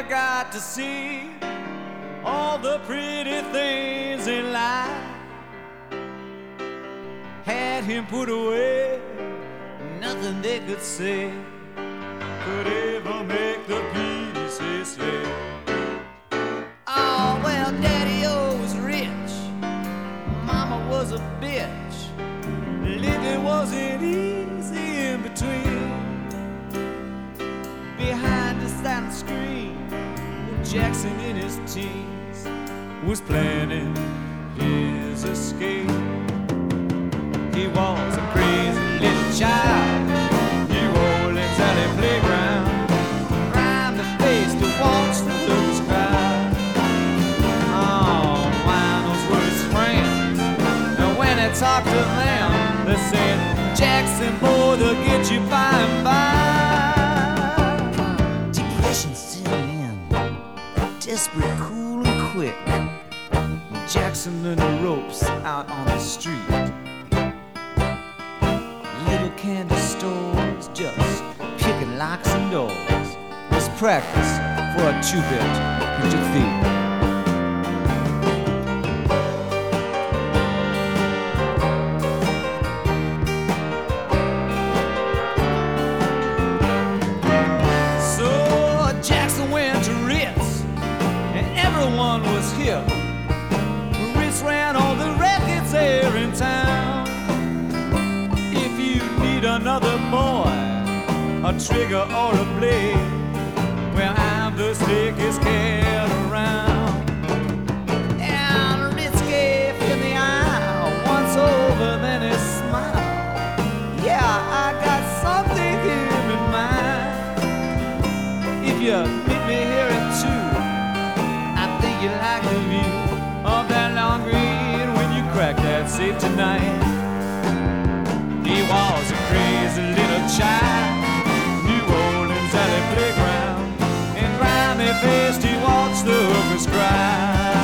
got to see all the pretty things in life. Had him put away, nothing they could say could ever make the pieces fit. Oh, well, Daddy-O was rich, Mama was a bitch. Living wasn't easy in between. Behind the silent screen, Jackson in his teens was planning his escape. He was a crazy little child, New Orleans alley playground, grind the face to watch the lookers cry. Oh, Winos were his friends, and when he talked to them, they said, Jackson, boy, they'll get you by and by. Depression set in, desperate, cool and quick. Jackson learned the ropes out on the street. Little candy stores, just picking locks and doors, was practice for a two-bit defeat. So Jackson went to Ritz, and everyone was here. Ritz ran all the records there in town. Another boy, a trigger or a blade, well, I'm the slickest cat around. And Ritz gave him the eye once over, then he smiled. Yeah, I got something here in mind. If you meet me here at 2, I think you like the view of that long green when you crack that safe tonight. He was a crazy little child, New Orleans alley playground, and grimy-faced he watched the hookers cry.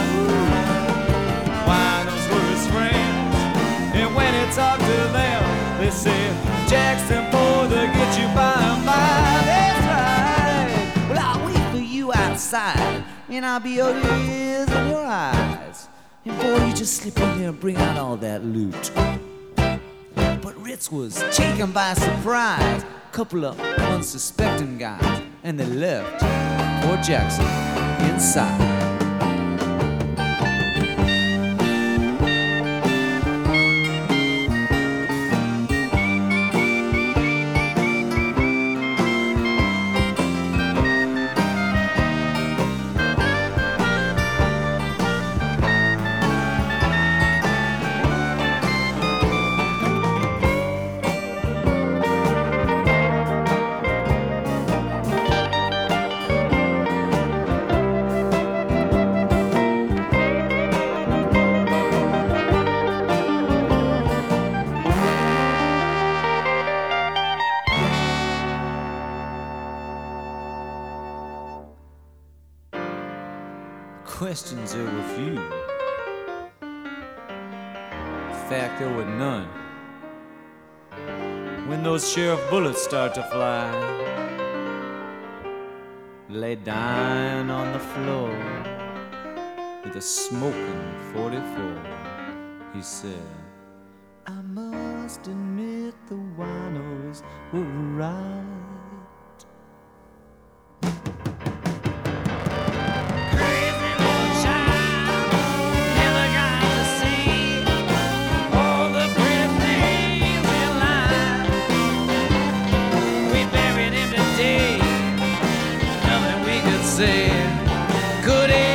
Winos were his friends, and when he talked to them, they said, Jackson, boy, they'll get you by and by. That's right. Well, I'll wait for you outside, and I'll be your ears and your eyes. And boy, you just slip in there and bring out all that loot. But Ritz was taken by surprise, couple of unsuspecting guys, and they left poor Jackson inside. Questions there were few. In fact, there were none. When those sheriff bullets start to fly, lay dying on the floor with a smoking 44, he said, I must admit the Winos were right. Could